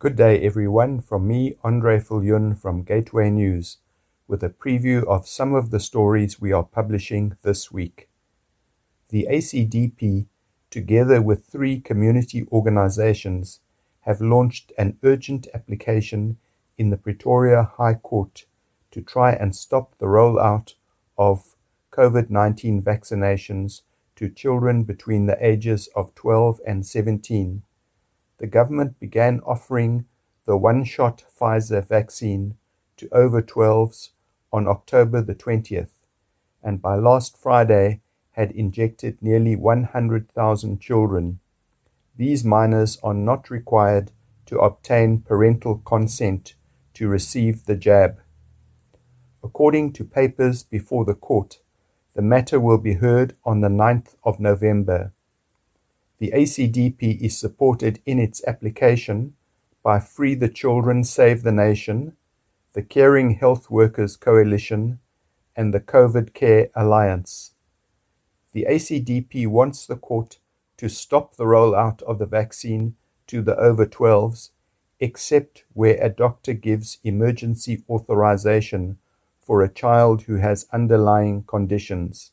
Good day everyone, from me, Andre Viljoen from Gateway News, with a preview of some of the stories we are publishing this week. The ACDP, together with 3 community organizations, have launched an urgent application in the Pretoria High Court to try and stop the rollout of COVID-19 vaccinations to children between the ages of 12 and 17. The government began offering the one-shot Pfizer vaccine to over 12s on October the 20th, and by last Friday had injected nearly 100,000 children. These minors are not required to obtain parental consent to receive the jab. According to papers before the court, the matter will be heard on the 9th of November. The ACDP is supported in its application by Free the Children, Save the Nation, the Caring Health Workers Coalition, and the COVID Care Alliance. The ACDP wants the court to stop the rollout of the vaccine to the over 12s, except where a doctor gives emergency authorization for a child who has underlying conditions.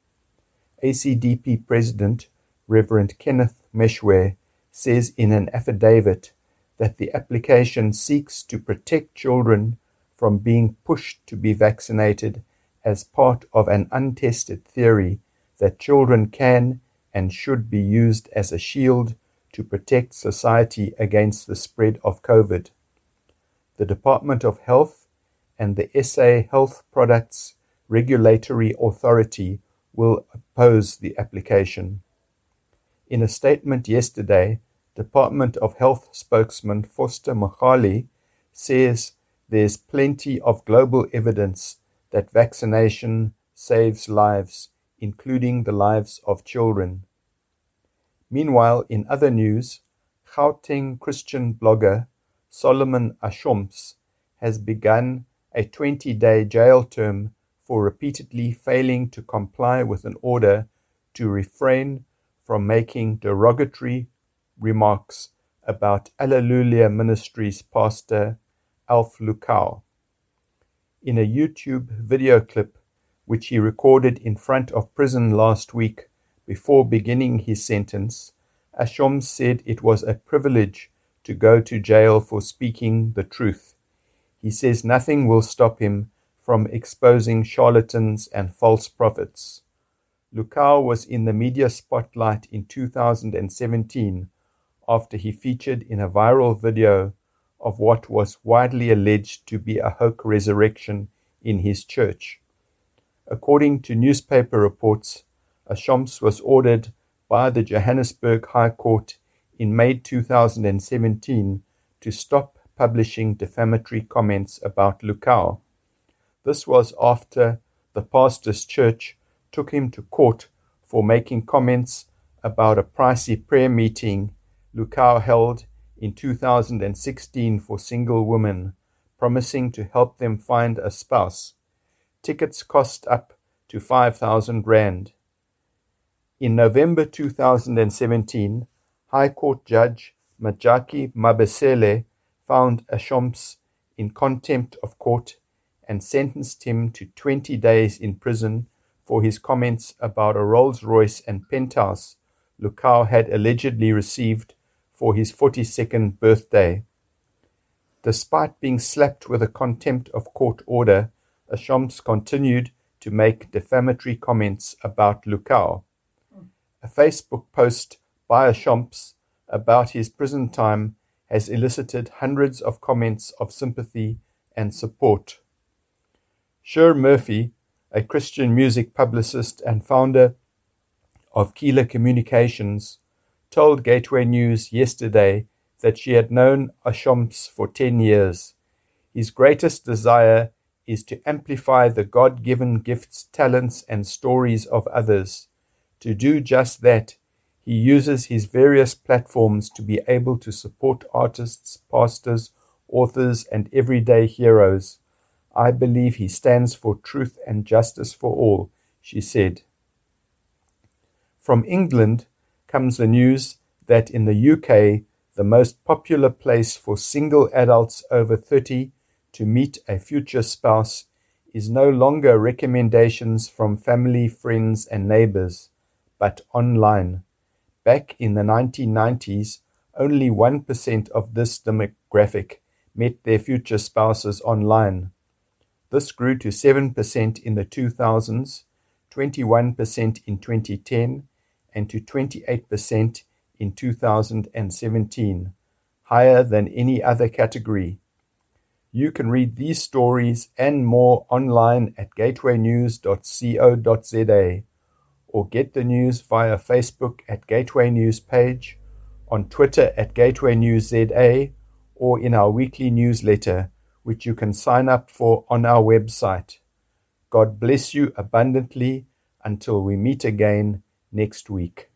ACDP President Reverend Kenneth Meshwe says in an affidavit that the application seeks to protect children from being pushed to be vaccinated as part of an untested theory that children can and should be used as a shield to protect society against the spread of COVID. The Department of Health and the SA Health Products Regulatory Authority will oppose the application. In a statement yesterday, Department of Health spokesman Foster Mogale says there's plenty of global evidence that vaccination saves lives, including the lives of children. Meanwhile, in other news, Gauteng Christian blogger Solomon Ashoms has begun a 20-day jail term for repeatedly failing to comply with an order to refrain from making derogatory remarks about Alleluia Ministries pastor Alf Lukau. In a YouTube video clip which he recorded in front of prison last week before beginning his sentence, Ashoms said it was a privilege to go to jail for speaking the truth. He says nothing will stop him from exposing charlatans and false prophets. Lukau was in the media spotlight in 2017 after he featured in a viral video of what was widely alleged to be a hoax resurrection in his church. According to newspaper reports, Ashoms was ordered by the Johannesburg High Court in May 2017 to stop publishing defamatory comments about Lukau. This was after the pastor's church took him to court for making comments about a pricey prayer meeting Lukau held in 2016 for single women, promising to help them find a spouse. Tickets cost up to 5,000 rand. In November 2017, High Court Judge Majaki Mabesele found Ashoms in contempt of court and sentenced him to 20 days in prison for his comments about a Rolls-Royce and penthouse Lukau had allegedly received for his 42nd birthday. Despite being slapped with a contempt of court order, Ashoms continued to make defamatory comments about Lukau. A Facebook post by Ashoms about his prison time has elicited hundreds of comments of sympathy and support. Sher Murphy, a Christian music publicist and founder of Keeler Communications, told Gateway News yesterday that she had known Ashoms for 10 years. His greatest desire is to amplify the God-given gifts, talents, and stories of others. To do just that, he uses his various platforms to be able to support artists, pastors, authors, and everyday heroes. I believe he stands for truth and justice for all, she said. From England comes the news that in the UK, the most popular place for single adults over 30 to meet a future spouse is no longer recommendations from family, friends, and neighbors, but online. Back in the 1990s, only 1% of this demographic met their future spouses online. This grew to 7% in the 2000s, 21% in 2010, and to 28% in 2017, higher than any other category. You can read these stories and more online at gatewaynews.co.za, or get the news via Facebook at Gateway News page, on Twitter at Gateway News ZA, or in our weekly newsletter, which you can sign up for on our website. God bless you abundantly until we meet again next week.